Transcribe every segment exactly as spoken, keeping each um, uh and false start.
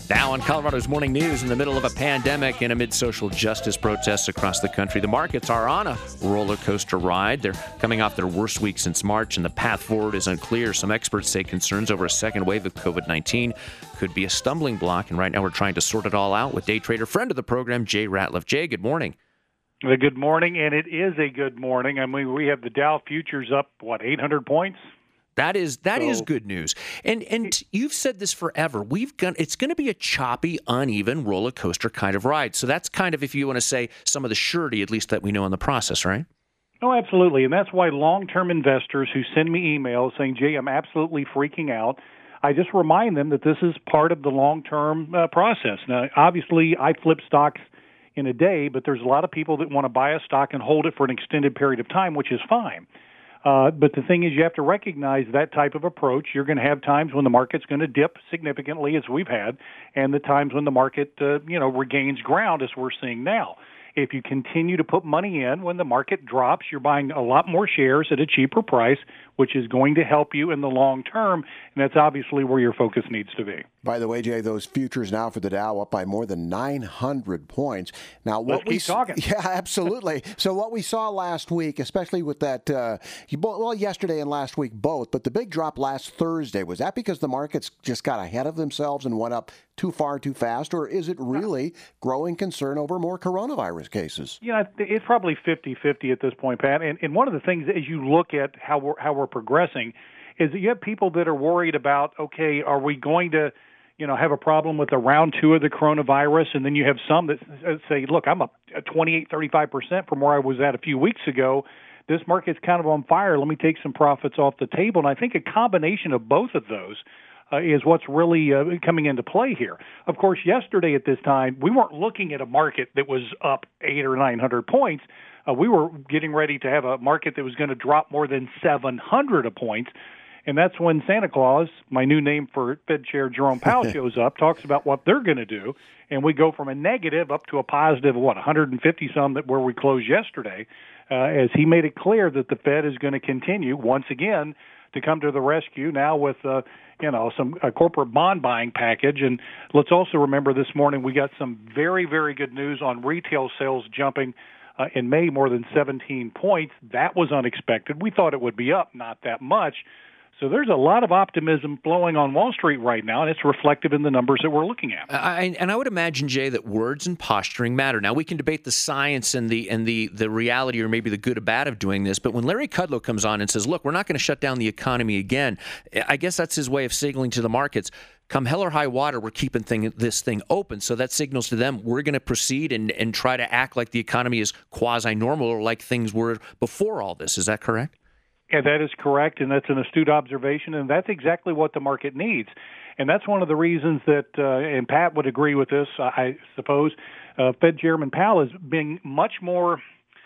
Now on Colorado's Morning News, in the middle of a pandemic and amid social justice protests across the country, the markets are on a roller coaster ride. They're coming off their worst week since March, and the path forward is unclear. Some experts say concerns over a second wave of covid nineteen could be a stumbling block, and right now we're trying to sort it all out with day trader, friend of the program, Jay Ratliff. Jay, good morning. Good morning, and it is a good morning. I mean, we have the Dow futures up, what, eight hundred points? That is that So, is good news, and and you've said this forever. We've got it's going to be a choppy, uneven roller coaster kind of ride. So that's kind of, if you want to say, some of the surety, at least that we know in the process, right? Oh, absolutely, and that's why long-term investors who send me emails saying, "Jay, I'm absolutely freaking out," I just remind them that this is part of the long-term uh, process. Now, obviously, I flip stocks in a day, but there's a lot of people that want to buy a stock and hold it for an extended period of time, which is fine. Uh, but the thing is, you have to recognize that type of approach. You're going to have times when the market's going to dip significantly, as we've had, and the times when the market, uh, you know, regains ground, as we're seeing now. If you continue to put money in when the market drops, you're buying a lot more shares at a cheaper price, which is going to help you in the long term, and that's obviously where your focus needs to be. By the way, Jay, those futures now for the Dow up by more than nine hundred points. Now, what Let's we keep talking. Yeah, absolutely. So what we saw last week, especially with that, uh, well, yesterday and last week both, but the big drop last Thursday, was that because the markets just got ahead of themselves and went up too far too fast, or is it really growing concern over more coronavirus cases? You know, it's probably fifty-fifty at this point, Pat. And, and one of the things, as you look at how we're, how we're progressing, is that you have people that are worried about, okay, are we going to, you know, have a problem with the round two of the coronavirus? And then you have some that say, look, I'm up twenty-eight, thirty-five percent from where I was at a few weeks ago. This market's kind of on fire. Let me take some profits off the table. And I think a combination of both of those uh, is what's really uh, coming into play here. Of course, yesterday at this time, we weren't looking at a market that was up eight or nine hundred points. Uh, we were getting ready to have a market that was going to drop more than seven hundred points. And that's when Santa Claus, my new name for Fed Chair Jerome Powell, shows up, talks about what they're going to do, and we go from a negative up to a positive, what, one hundred fifty some that where we closed yesterday, uh, as he made it clear that the Fed is going to continue once again to come to the rescue now with, uh, you know, some a corporate bond buying package. And let's also remember this morning we got some very, very good news on retail sales jumping uh, in May more than seventeen points. That was unexpected. We thought it would be up, not that much. So there's a lot of optimism flowing on Wall Street right now, and it's reflective in the numbers that we're looking at. I, and I would imagine, Jay, that words and posturing matter. Now, we can debate the science and the and the, the reality or maybe the good or bad of doing this, but when Larry Kudlow comes on and says, look, we're not going to shut down the economy again, I guess that's his way of signaling to the markets, come hell or high water, we're keeping thing, this thing open. So that signals to them we're going to proceed and, and try to act like the economy is quasi-normal or like things were before all this. Is that correct? Yeah, that is correct, and that's an astute observation, and that's exactly what the market needs. And that's one of the reasons that, uh, and Pat would agree with this, I suppose, uh, Fed Chairman Powell is being much more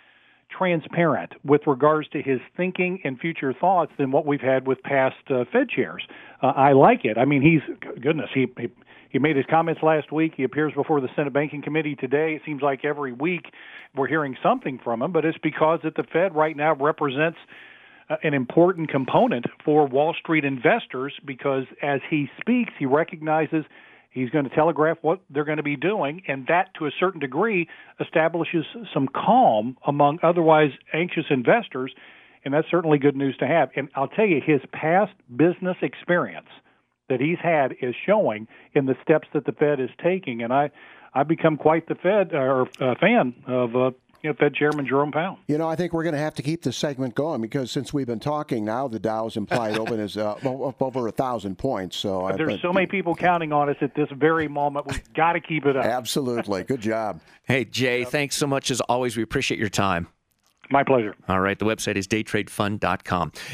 transparent with regards to his thinking and future thoughts than what we've had with past uh, Fed chairs. Uh, I like it. I mean, he's, goodness, he, he he made his comments last week. He appears before the Senate Banking Committee today. It seems like every week we're hearing something from him, but it's because that the Fed right now represents an important component for Wall Street investors, because as he speaks, he recognizes he's going to telegraph what they're going to be doing, and that, to a certain degree, establishes some calm among otherwise anxious investors, and that's certainly good news to have. And I'll tell you, his past business experience that he's had is showing in the steps that the Fed is taking, and I, I've become quite the Fed or uh, fan of uh, You know, Fed Chairman Jerome Powell. You know, I think we're going to have to keep this segment going because since we've been talking now, the Dow's implied open is uh, up over a thousand points. So There's been, so many people counting on us at this very moment. We've got to keep it up. Absolutely. Good job. Hey, Jay, yep. Thanks so much as always. We appreciate your time. My pleasure. All right. The website is day trade fund dot com.